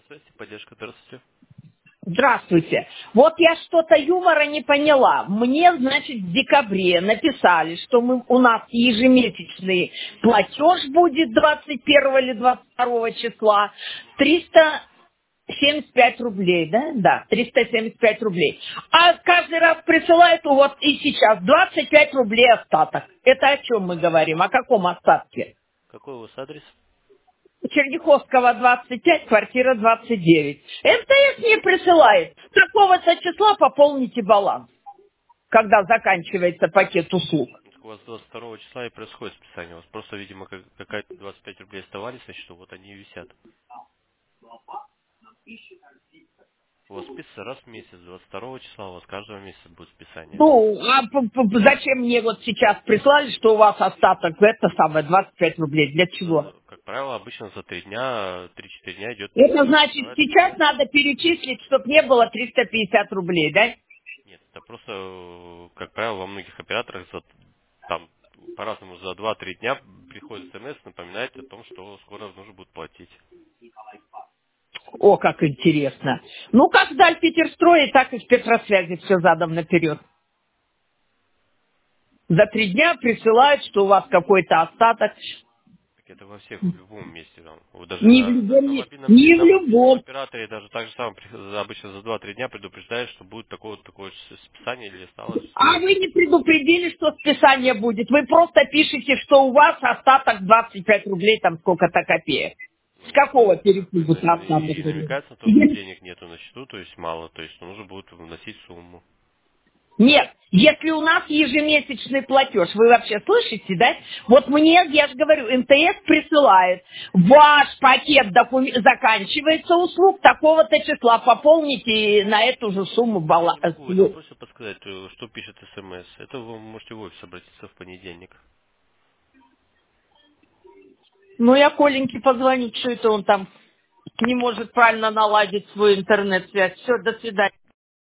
Связи, поддержка, здравствуйте. Здравствуйте. Вот я что-то юмора не поняла. Мне, значит, в декабре написали, что у нас ежемесячный платеж будет 21 или 22 числа. 375 рублей, да? Да, 375 рублей. А каждый раз присылают, вот и сейчас, 25 рублей остаток. Это о чем мы говорим? О каком остатке? Какой у вас адрес? Черняховского 25, квартира 29. МТС мне присылает. Такого-то числа пополните баланс, когда заканчивается пакет услуг. Так у вас 22 числа и происходит списание. У вас просто, видимо, какая-то 25 рублей оставались на счету, вот они и висят. У вас списывается раз в месяц, 22 числа у вас каждого месяца будет списание. Ну, а зачем мне вот сейчас прислали, что у вас остаток, это самое, 25 рублей? Для чего? Как правило, обычно за 3 дня, 3-4 дня идет Это значит, списывается. сейчас надо перечислить, чтобы не было 350 рублей, да? Нет, это просто, как правило, во многих операторах там по-разному за 2-3 дня приходит смс, напоминает о том, что скоро нужно будет платить. О, как интересно. Ну, как в Дальпетерстрое, так и в Петросвязи все задом наперед. За 3 дня присылают, что у вас какой-то остаток. Так это во всех, в любом месте. Там. Вот даже Не в любом на месте, мобильном, не в на мобильном любом. операторе даже так же самое обычно за 2-3 дня предупреждают, что будет такое списание или осталось. А вы не предупредили, что списание будет. Вы просто пишете, что у вас остаток 25 рублей, там сколько-то копеек. С Ну, какого перепугу остаток? и намекается на то, что денег нету на счету, то есть мало, то есть нужно будет вносить сумму. Нет, если у нас ежемесячный платеж, вы вообще слышите, да? Вот мне, я же говорю, МТС присылает, ваш пакет заканчивается услуг такого-то числа, пополните на эту же сумму Я не баланс. могу в этом вопросе подсказать, что пишет СМС. Это вы можете в офис обратиться в понедельник. Ну, я Коленьке позвоню, что это он там не может правильно наладить свою интернет-связь. Все, до свидания.